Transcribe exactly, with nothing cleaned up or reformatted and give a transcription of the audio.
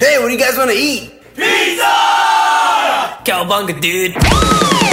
Hey, what do you guys want to eat? Pizza! Cowabunga, dude.